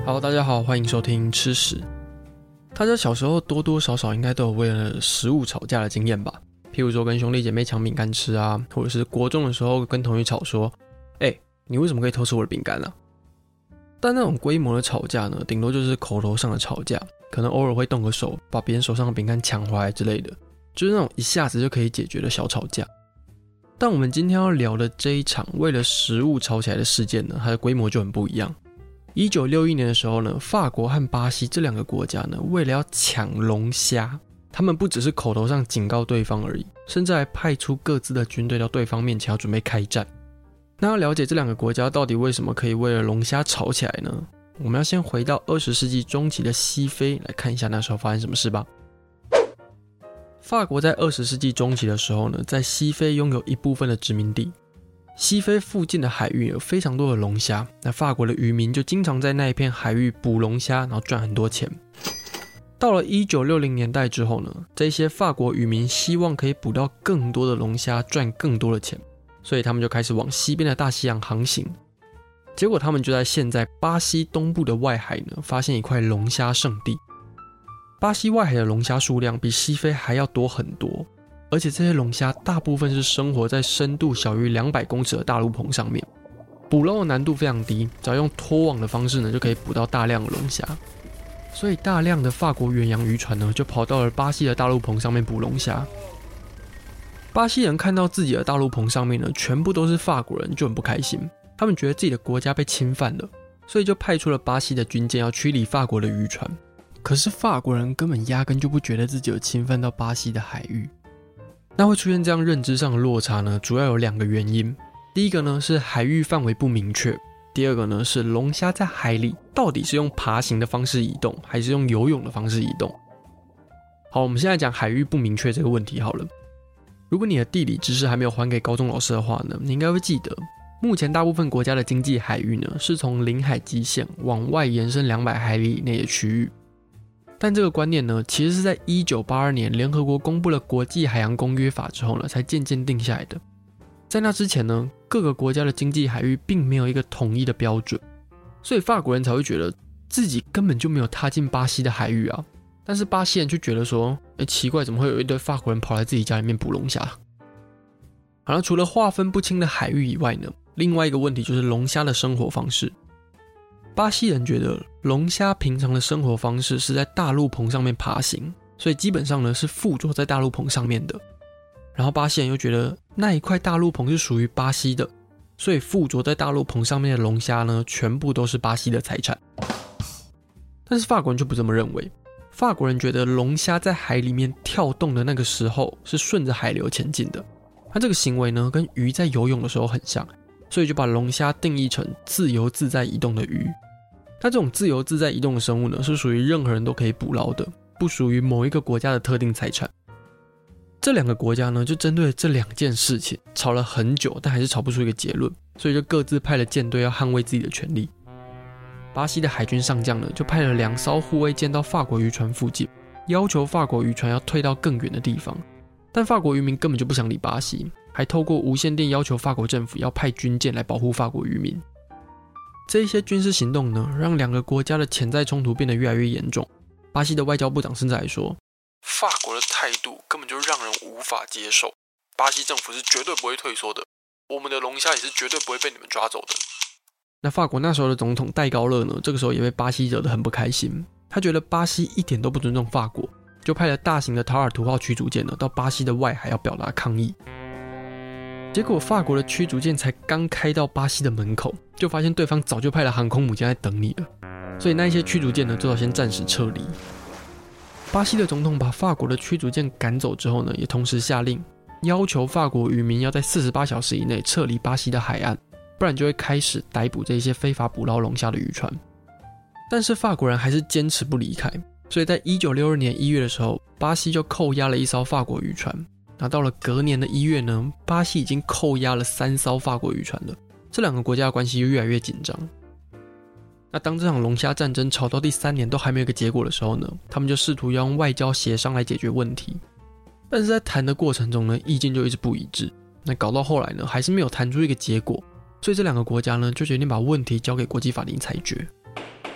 Hello， 大家好，欢迎收听吃史。大家小时候多多少少应该都有为了食物吵架的经验吧？譬如说跟兄弟姐妹抢饼干吃啊，或者是国中的时候跟同学吵说，你为什么可以偷吃我的饼干啊？但那种规模的吵架呢，顶多就是口头上的吵架，可能偶尔会动个手，把别人手上的饼干抢回来之类的，就是那种一下子就可以解决的小吵架。但我们今天要聊的这一场为了食物吵起来的事件呢，它的规模就很不一样。1961年的时候呢，法国和巴西这两个国家呢，为了要抢龙虾，他们不只是口头上警告对方而已，甚至还派出各自的军队到对方面前要准备开战。那要了解这两个国家到底为什么可以为了龙虾吵起来呢？我们要先回到20世纪中期的西非来看一下那时候发生什么事吧。法国在20世纪中期的时候呢，在西非拥有一部分的殖民地。西非附近的海域有非常多的龙虾，那法国的渔民就经常在那一片海域捕龙虾，然后赚很多钱。到了1960年代之后呢，这些法国渔民希望可以捕到更多的龙虾，赚更多的钱，所以他们就开始往西边的大西洋航行。结果他们就在现在巴西东部的外海呢，发现一块龙虾圣地。巴西外海的龙虾数量比西非还要多很多，而且这些龙虾大部分是生活在深度小于200公尺的大陆棚上面，捕捞的难度非常低，只要用拖网的方式呢，就可以捕到大量的龙虾。所以大量的法国远洋渔船呢，就跑到了巴西的大陆棚上面捕龙虾。巴西人看到自己的大陆棚上面呢，全部都是法国人，就很不开心。他们觉得自己的国家被侵犯了，所以就派出了巴西的军舰要驱离法国的渔船。可是法国人根本压根就不觉得自己有侵犯到巴西的海域。那会出现这样认知上的落差呢，主要有2个原因。第一个呢是海域范围不明确，第二个呢是龙虾在海里到底是用爬行的方式移动，还是用游泳的方式移动。好，我们现在讲海域不明确这个问题好了。如果你的地理知识还没有还给高中老师的话呢，你应该会记得，目前大部分国家的经济海域呢，是从领海基线往外延伸200海里以内的区域。但这个观念呢，其实是在1982年联合国公布了国际海洋公约法之后呢，才渐渐定下来的。在那之前呢，各个国家的经济海域并没有一个统一的标准，所以法国人才会觉得自己根本就没有踏进巴西的海域啊。但是巴西人就觉得说，奇怪，怎么会有一堆法国人跑来自己家里面捕龙虾？好了，除了划分不清的海域以外呢，另外一个问题就是龙虾的生活方式。巴西人觉得龙虾平常的生活方式是在大陆棚上面爬行，所以基本上呢是附着在大陆棚上面的。然后巴西人又觉得那一块大陆棚是属于巴西的，所以附着在大陆棚上面的龙虾呢，全部都是巴西的财产。但是法国人就不这么认为，法国人觉得龙虾在海里面跳动的那个时候是顺着海流前进的，它这个行为呢跟鱼在游泳的时候很像，所以就把龙虾定义成自由自在移动的鱼。那这种自由自在移动的生物呢，是属于任何人都可以捕捞的，不属于某一个国家的特定财产。这2个国家呢，就针对这2件事情吵了很久，但还是吵不出一个结论，所以就各自派了舰队要捍卫自己的权利。巴西的海军上将呢，就派了2艘护卫舰到法国渔船附近，要求法国渔船要退到更远的地方。但法国渔民根本就不想理巴西，还透过无线电要求法国政府要派军舰来保护法国渔民。这一些军事行动呢，让2个国家的潜在冲突变得越来越严重。巴西的外交部长甚至还说，法国的态度根本就让人无法接受，巴西政府是绝对不会退缩的，我们的龙虾也是绝对不会被你们抓走的。那法国那时候的总统戴高乐呢，这个时候也被巴西惹得很不开心，他觉得巴西一点都不尊重法国，就派了大型的塔尔图号驱逐舰呢，到巴西的外海要表达抗议。结果法国的驱逐舰才刚开到巴西的门口，就发现对方早就派了航空母舰在等你了，所以那一些驱逐舰呢，最好先暂时撤离。巴西的总统把法国的驱逐舰赶走之后呢，也同时下令要求法国渔民要在48小时以内撤离巴西的海岸，不然就会开始逮捕这些非法捕捞龙虾的渔船。但是法国人还是坚持不离开，所以在1962年1月的时候，巴西就扣押了1艘法国渔船。那到了隔年的1月呢，巴西已经扣押了3艘法国渔船了，这2个国家的关系就越来越紧张。那当这场龙虾战争吵到第3年都还没有一个结果的时候呢，他们就试图要用外交协商来解决问题。但是在谈的过程中呢，意见就一直不一致，那搞到后来呢，还是没有谈出一个结果，所以这2个国家呢，就决定把问题交给国际法庭裁决。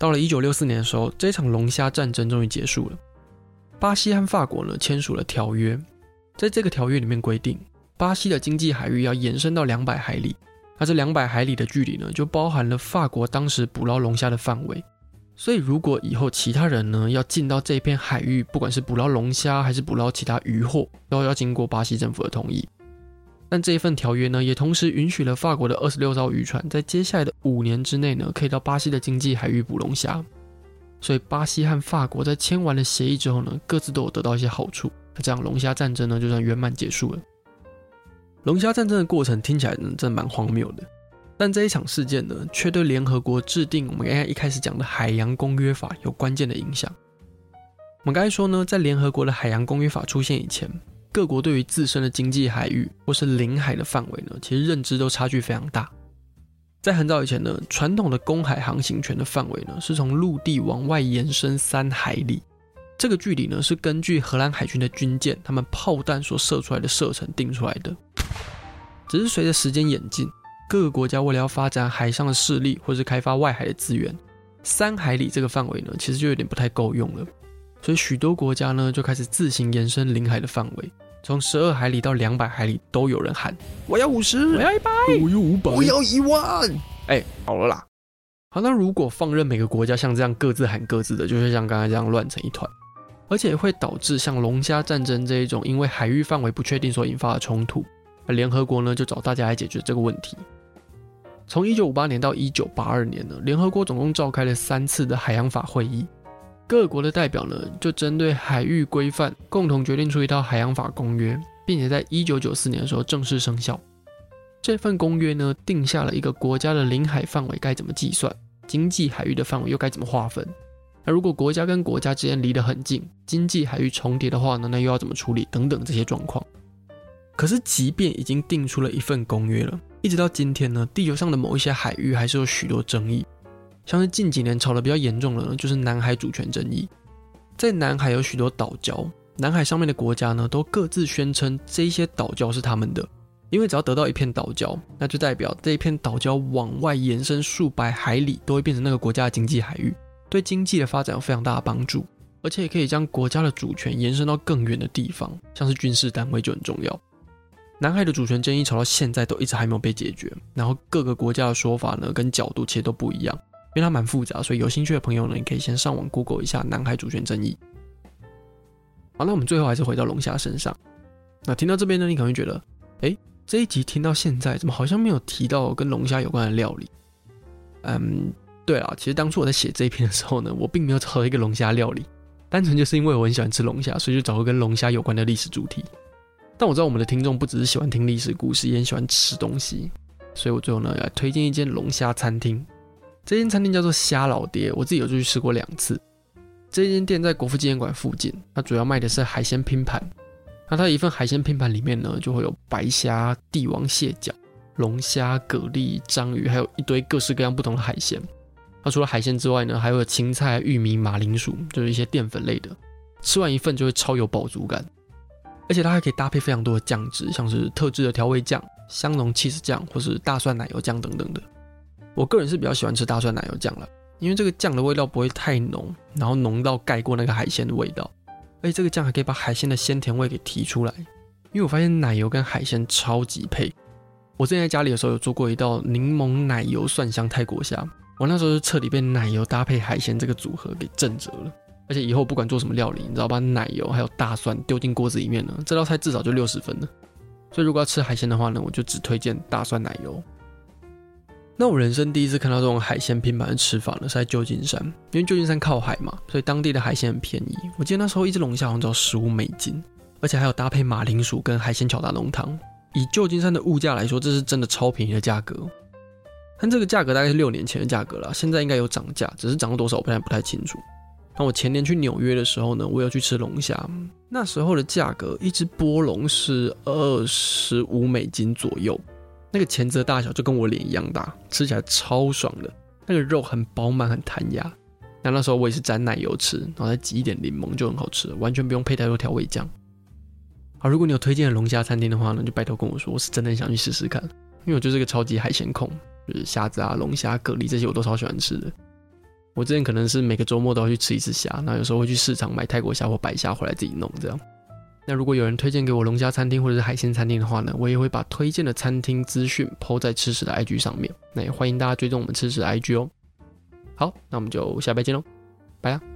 到了1964年的时候，这场龙虾战争终于结束了。巴西和法国呢签署了条约，在这个条约里面规定，巴西的经济海域要延伸到200海里，那这200海里的距离呢，就包含了法国当时捕捞龙虾的范围。所以如果以后其他人呢要进到这片海域，不管是捕捞龙虾还是捕捞其他渔获，都要经过巴西政府的同意。但这一份条约呢，也同时允许了法国的26艘渔船在接下来的5年之内呢，可以到巴西的经济海域捕龙虾。所以巴西和法国在签完了协议之后呢，各自都有得到一些好处。那这样龙虾战争呢，就算圆满结束了。龙虾战争的过程听起来呢，真的蛮荒谬的。但这一场事件呢，却对联合国制定我们刚才一开始讲的海洋公约法有关键的影响。我们刚才说呢，在联合国的海洋公约法出现以前，各国对于自身的经济海域或是领海的范围呢，其实认知都差距非常大。在很早以前呢，传统的公海航行权的范围呢，是从陆地往外延伸3海里。这个距离呢，是根据荷兰海军的军舰他们炮弹所射出来的射程定出来的。只是随着时间演进，各个国家为了要发展海上的势力或是开发外海的资源，3海里这个范围呢，其实就有点不太够用了。所以许多国家呢，就开始自行延伸领海的范围，从12海里到200海里都有人喊我要50，我要100，我要500，我要1万。好了啦。好，那如果放任每个国家像这样各自喊各自的，就会像刚才这样乱成一团，而且会导致像龙虾战争这一种因为海域范围不确定所引发的冲突。而联合国呢，就找大家来解决这个问题。从1958年到1982年呢，联合国总共召开了3次的海洋法会议，各国的代表呢，就针对海域规范共同决定出一套海洋法公约，并且在1994年的时候正式生效。这份公约呢，定下了一个国家的领海范围该怎么计算，经济海域的范围又该怎么划分。那如果国家跟国家之间离得很近，经济海域重叠的话呢，那又要怎么处理等等这些状况。可是即便已经定出了一份公约了，一直到今天呢，地球上的某一些海域还是有许多争议。像是近几年吵得比较严重的呢，就是南海主权争议。在南海有许多岛礁，南海上面的国家呢，都各自宣称这些岛礁是他们的，因为只要得到一片岛礁，那就代表这一片岛礁往外延伸数百海里，都会变成那个国家的经济海域，对经济的发展有非常大的帮助，而且也可以将国家的主权延伸到更远的地方，像是军事单位就很重要。南海的主权争议吵到现在都一直还没有被解决，然后各个国家的说法呢跟角度其实都不一样，因为它蛮复杂，所以有兴趣的朋友呢，你可以先上网 Google 一下南海主权争议。好，那我们最后还是回到龙虾身上。那听到这边呢，你可能会觉得这一集听到现在怎么好像没有提到跟龙虾有关的料理。对啦，其实当初我在写这一篇的时候呢，我并没有找到一个龙虾料理，单纯就是因为我很喜欢吃龙虾，所以就找个跟龙虾有关的历史主题。但我知道我们的听众不只是喜欢听历史故事，也很喜欢吃东西，所以我最后呢来推荐一间龙虾餐厅。这间餐厅叫做虾老爹，我自己有去吃过2次。这间店在国父纪念馆附近，它主要卖的是海鲜拼盘。那它一份海鲜拼盘里面呢，就会有白虾、帝王蟹脚、龙虾、蛤蜊、章鱼，还有一堆各式各样不同的海鲜。那除了海鲜之外呢，还有青菜、玉米、马铃薯，就是一些淀粉类的。吃完一份就会超有饱足感。而且它还可以搭配非常多的酱汁，像是特制的调味酱、香浓起司酱或是大蒜奶油酱等等的。我个人是比较喜欢吃大蒜奶油酱啦，因为这个酱的味道不会太浓，然后浓到盖过那个海鲜的味道，而且这个酱还可以把海鲜的鲜甜味给提出来。因为我发现奶油跟海鲜超级配。我之前在家里的时候有做过一道柠檬奶油蒜香泰国虾，我那时候就彻底被奶油搭配海鲜这个组合给震折了。而且以后不管做什么料理，你知道把奶油还有大蒜丢进锅子里面呢，这道菜至少就60分了。所以如果要吃海鲜的话呢，我就只推荐大蒜奶油。那我人生第一次看到这种海鲜拼盘的吃法呢，是在旧金山，因为旧金山靠海嘛，所以当地的海鲜很便宜。我记得那时候一只龙虾好像只要$15，而且还有搭配马铃薯跟海鲜巧达浓汤。以旧金山的物价来说，这是真的超便宜的价格。但这个价格大概是6年前的价格啦，现在应该有涨价，只是涨了多少我不太清楚。那我前年去纽约的时候呢，我有去吃龙虾，那时候的价格一只波龙是$25左右，那个钳子的大小就跟我脸一样大，吃起来超爽的，那个肉很饱满很弹牙。那时候我也是沾奶油吃，然后再挤一点柠檬就很好吃了，完全不用配太多调味酱。好，如果你有推荐的龙虾餐厅的话呢，就拜托跟我说，我是真的很想去试试看，因为我就是个超级海鲜控，就是虾子啊、龙虾、蛤蜊这些我都超喜欢吃的。 我之前可能是每个周末都要去吃一次虾，那有时候会去市场买泰国虾或白虾回来自己弄这样。那如果有人推荐给我龙虾餐厅或者是海鲜餐厅的话呢，我也会把推荐的餐厅资讯 po 在吃史的 IG 上面，那也欢迎大家追踪我们吃史的 IG 哦。好，那我们就下拜见咯，拜啦。